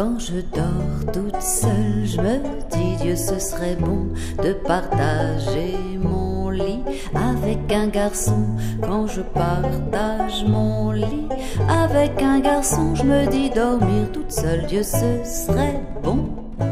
Quand je dors toute seule, je me dis Dieu, ce serait bon de partager mon lit avec un garçon. Quand je partage mon lit avec un garçon, je me dis dormir toute seule, Dieu, ce serait bon.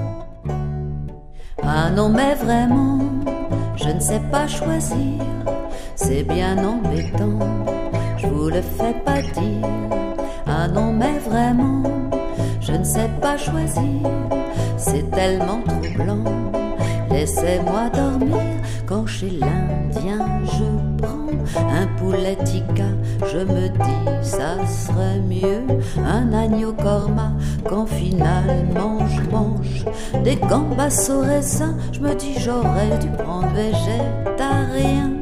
Ah non mais vraiment, je ne sais pas choisir, c'est bien embêtant, je vous le fais pas dire. Ah non mais vraiment, je ne sais pas choisir, c'est tellement troublant. Laissez-moi dormir quand chez l'Indien je prends un poulet tikka. Je me dis ça serait mieux un agneau korma. Quand finalement je mange des gambas au raisin, je me dis j'aurais dû prendre végétarien.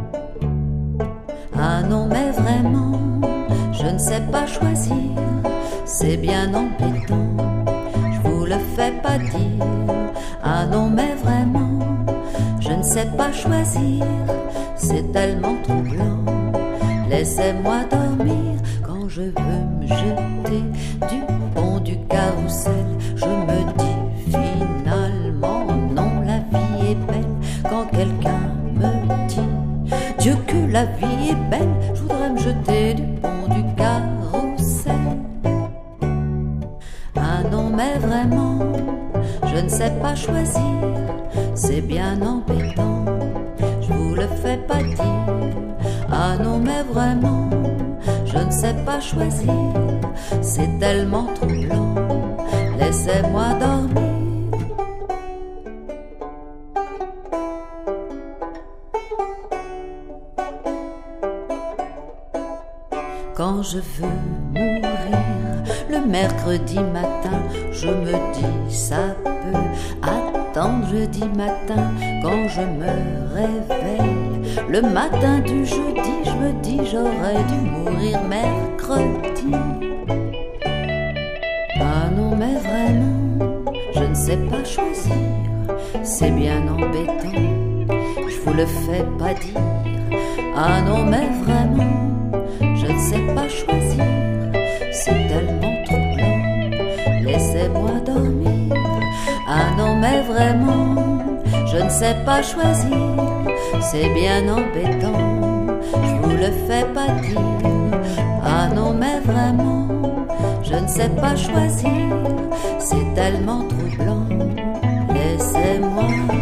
Ah non mais vraiment, je ne sais pas choisir, c'est bien embêtant, je vous le fais pas dire. Ah non mais vraiment, je ne sais pas choisir, c'est tellement troublant. Laissez-moi dormir quand je veux me jeter du pont du carrousel. Je me dis finalement non, la vie est belle. Quand quelqu'un me dit Dieu que la vie est belle, je voudrais me jeter du pont du carrousel. Ah non mais vraiment, je ne sais pas choisir, c'est bien embêtant, je vous le fais pas dire. Ah non mais vraiment, je ne sais pas choisir, c'est tellement troublant. Laissez-moi dormir. Quand je veux mourir le mercredi matin, je me dis ça peut attendre jeudi matin. Quand je me réveille le matin du jeudi, je me dis j'aurais dû mourir mercredi. Ah non mais vraiment, je ne sais pas choisir, c'est bien embêtant, je vous le fais pas dire. Ah non mais vraiment, je ne sais pas choisir, c'est tellement troublant. Laissez-moi dormir. Ah non mais vraiment, je ne sais pas choisir, c'est bien embêtant, je vous le fais pas dire. Ah non mais vraiment, je ne sais pas choisir, c'est tellement troublant. Laissez-moi